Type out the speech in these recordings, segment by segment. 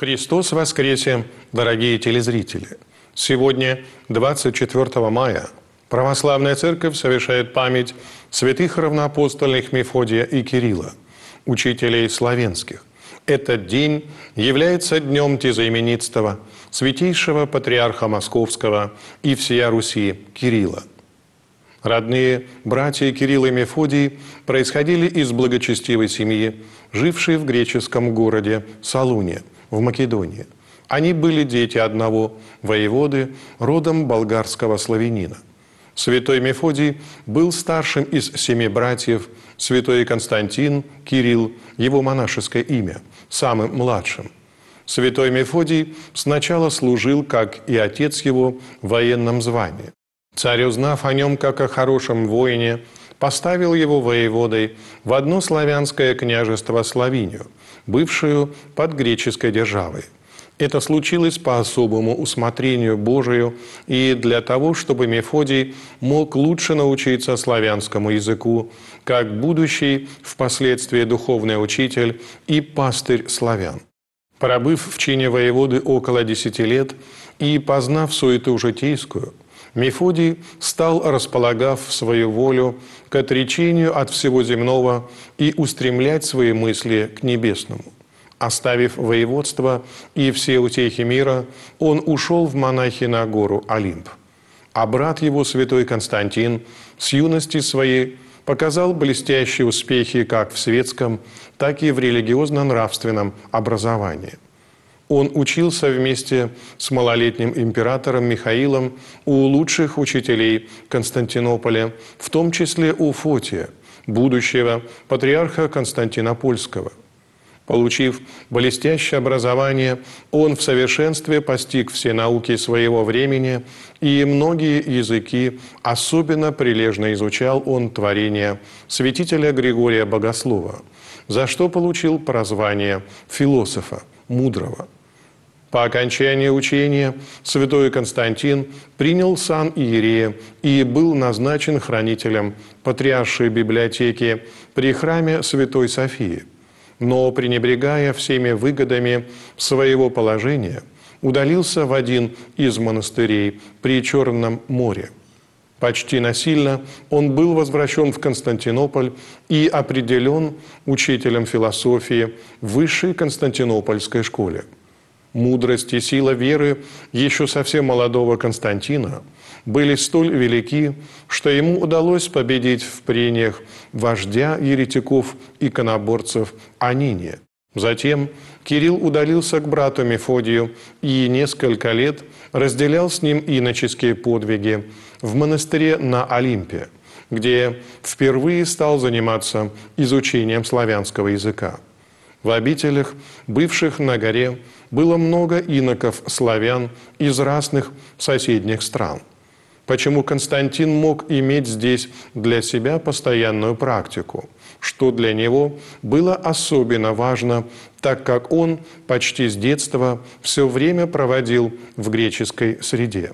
Христос воскресе, дорогие телезрители! Сегодня, 24 мая, Православная Церковь совершает память святых равноапостольных Мефодия и Кирилла, учителей славянских. Этот день является днем тезаименитства святейшего патриарха Московского и всея Руси Кирилла. Родные братья Кирилл и Мефодий происходили из благочестивой семьи, жившей в греческом городе Салуне в Македонии. Они были дети одного воеводы, родом болгарского славянина. Святой Мефодий был старшим из 7 братьев, святой Константин, Кирилл, его монашеское имя, самым младшим. Святой Мефодий сначала служил, как и отец его, в военном звании. Царь, узнав о нем как о хорошем воине, поставил его воеводой в одно славянское княжество Славинию, бывшую под греческой державой. Это случилось по особому усмотрению Божию и для того, чтобы Мефодий мог лучше научиться славянскому языку, как будущий впоследствии духовный учитель и пастырь славян. Пробыв в чине воеводы около 10 лет и познав суету житейскую, Мефодий стал, располагав свою волю к отречению от всего земного и устремлять свои мысли к небесному. Оставив воеводство и все утехи мира, он ушел в монахи на гору Олимп. А брат его, святой Константин, с юности своей показал блестящие успехи как в светском, так и в религиозно-нравственном образовании. Он учился вместе с малолетним императором Михаилом у лучших учителей Константинополя, в том числе у Фотия, будущего патриарха Константинопольского. Получив блестящее образование, он в совершенстве постиг все науки своего времени и многие языки, особенно прилежно изучал он творения святителя Григория Богослова, за что получил прозвание философа, мудрого. По окончании учения святой Константин принял сан иерея и был назначен хранителем патриаршей библиотеки при храме Святой Софии. Но, пренебрегая всеми выгодами своего положения, удалился в один из монастырей при Черном море. Почти насильно он был возвращен в Константинополь и определен учителем философии в высшей Константинопольской школе. Мудрость и сила веры еще совсем молодого Константина были столь велики, что ему удалось победить в прениях вождя еретиков и иконоборцев Аниния. Затем Кирилл удалился к брату Мефодию и несколько лет разделял с ним иноческие подвиги в монастыре на Олимпе, где впервые стал заниматься изучением славянского языка. В обителях, бывших на горе, было много иноков-славян из разных соседних стран. Почему Константин мог иметь здесь для себя постоянную практику, что для него было особенно важно, так как он почти с детства все время проводил в греческой среде.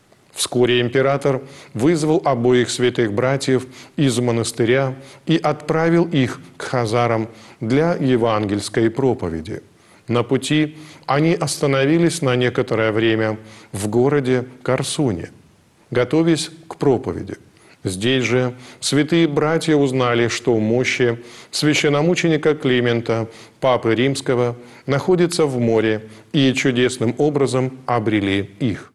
Вскоре император вызвал обоих святых братьев из монастыря и отправил их к хазарам для евангельской проповеди. На пути они остановились на некоторое время в городе Корсуне, готовясь к проповеди. Здесь же святые братья узнали, что мощи священномученика Климента, папы Римского, находятся в море и чудесным образом обрели их.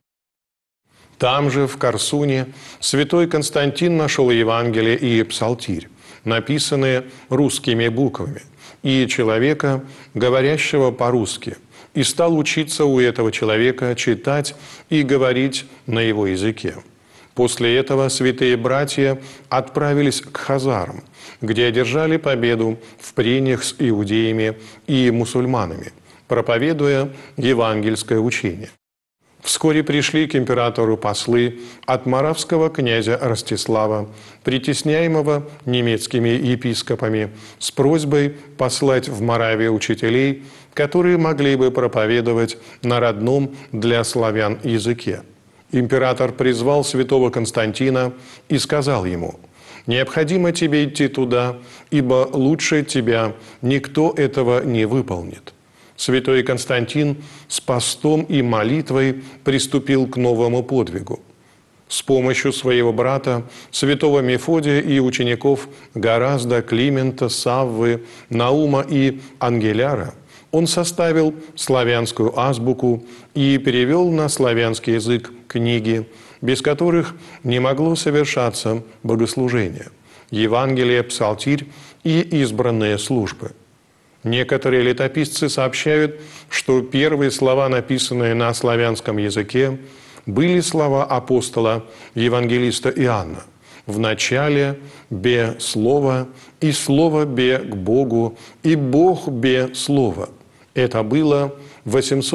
Там же, в Корсуне, святой Константин нашел Евангелие и Псалтирь, написанные русскими буквами, и человека, говорящего по-русски, и стал учиться у этого человека читать и говорить на его языке. После этого святые братья отправились к хазарам, где одержали победу в прениях с иудеями и мусульманами, проповедуя евангельское учение. Вскоре пришли к императору послы от моравского князя Ростислава, притесняемого немецкими епископами, с просьбой послать в Моравию учителей, которые могли бы проповедовать на родном для славян языке. Император призвал святого Константина и сказал ему: «Необходимо тебе идти туда, ибо лучше тебя никто этого не выполнит». святой Константин с постом и молитвой приступил к новому подвигу. С помощью своего брата, святого Мефодия, и учеников Горазда, Климента, Саввы, Наума и Ангеляра он составил славянскую азбуку и перевел на славянский язык книги, без которых не могло совершаться богослужение, Евангелие, Псалтирь и избранные службы. Некоторые летописцы сообщают, что первые слова, написанные на славянском языке, были слова апостола евангелиста Иоанна: «В начале бе слово, и слово бе к Богу, и Бог бе слово». Это было в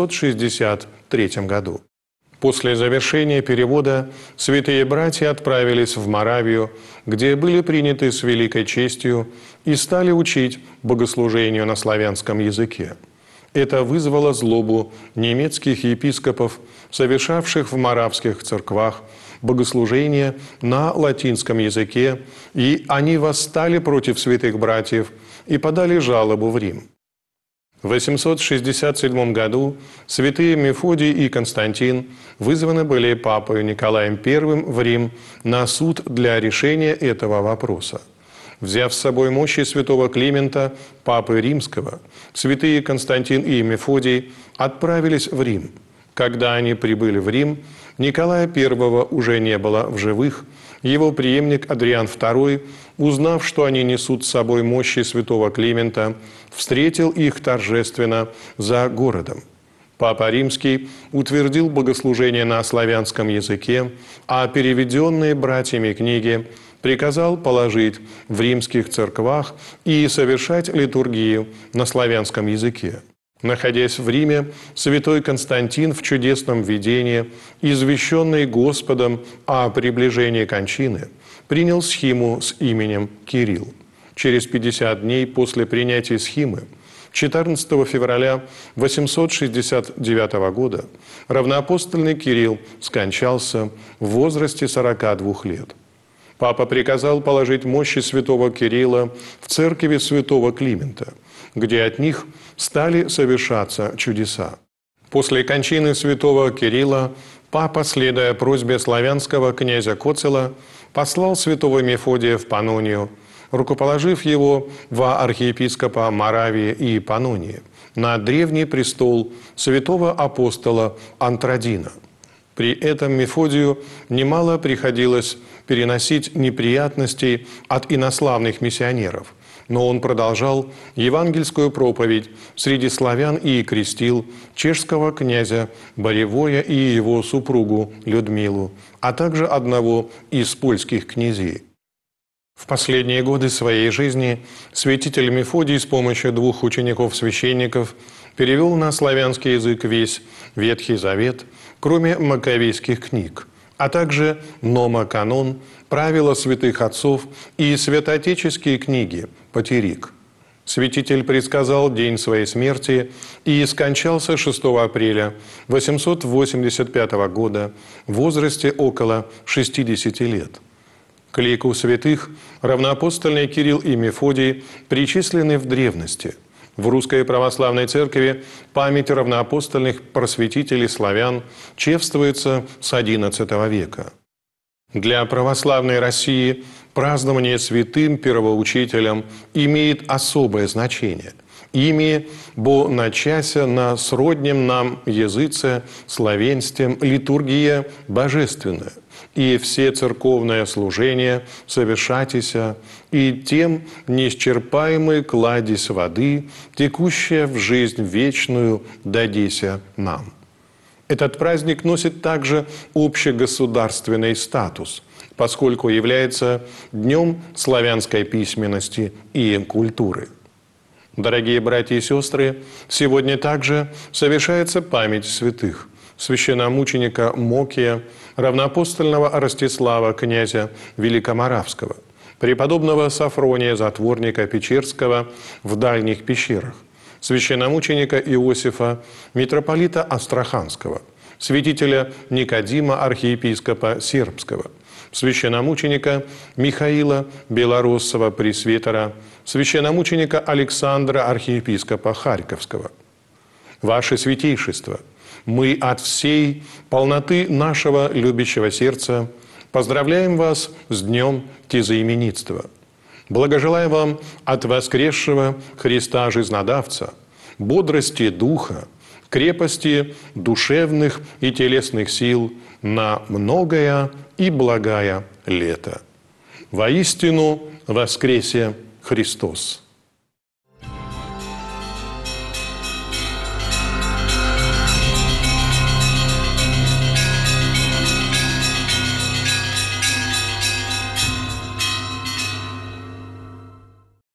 863 году. После завершения перевода святые братья отправились в Моравию, где были приняты с великой честью и стали учить богослужению на славянском языке. Это вызвало злобу немецких епископов, совершавших в моравских церквах богослужение на латинском языке, и они восстали против святых братьев и подали жалобу в Рим. В 867 году святые Мефодий и Константин вызваны были папой Николаем I в Рим на суд для решения этого вопроса. Взяв с собой мощи святого Климента, папы римского, святые Константин и Мефодий отправились в Рим. Когда они прибыли в Рим, Николая I уже не было в живых. Его преемник Адриан II, узнав, что они несут с собой мощи святого Климента, встретил их торжественно за городом. Папа Римский утвердил богослужение на славянском языке, а переведенные братьями книги приказал положить в римских церквах и совершать литургию на славянском языке. Находясь в Риме, святой Константин в чудесном видении, извещенный Господом о приближении кончины, принял схиму с именем Кирилл. Через 50 дней после принятия схимы, 14 февраля 869 года, равноапостольный Кирилл скончался в возрасте 42 лет. Папа приказал положить мощи святого Кирилла в церкви святого Климента, где от них стали совершаться чудеса. После кончины святого Кирилла папа, следуя просьбе славянского князя Коцела, послал святого Мефодия в Панонию, рукоположив его во архиепископа Моравии и Панонии на древний престол святого апостола Антродина. При этом Мефодию немало приходилось переносить неприятностей от инославных миссионеров, но он продолжал евангельскую проповедь среди славян и крестил чешского князя Боревоя и его супругу Людмилу, а также одного из польских князей. В последние годы своей жизни святитель Мефодий с помощью 2 учеников-священников перевел на славянский язык весь Ветхий Завет, кроме маковейских книг, а также Нома-канон, правила святых отцов и святоотеческие книги, Патерик. Святитель предсказал день своей смерти и скончался 6 апреля 885 года в возрасте около 60 лет. К лику святых равноапостольные Кирилл и Мефодий причислены в древности. В Русской Православной Церкви память равноапостольных просветителей славян чествуется с XI века. Для православной России празднование святым первоучителем имеет особое значение. Ими бо начася на сроднем нам языце славенстем литургия божественная, и все церковное служение совершатися, и тем неисчерпаемой кладезь воды, текущая в жизнь вечную, дадися нам. Этот праздник носит также общегосударственный статус, поскольку является днем славянской письменности и культуры. Дорогие братья и сестры, сегодня также совершается память святых: священномученика Мокия, равноапостольного Ростислава, князя Великоморавского, преподобного Сафрония, затворника Печерского в дальних пещерах, священномученика Иосифа, митрополита Астраханского, святителя Никодима, архиепископа Сербского, священномученика Михаила Белороссова, пресвитера, священномученика Александра, архиепископа Харьковского. Ваше Святейшество, мы от всей полноты нашего любящего сердца поздравляем вас с Днем Тезаименитства. Благожелаем вам от воскресшего Христа Жизнодавца бодрости духа, крепости душевных и телесных сил на многое и благое лето. Воистину воскресе Христос!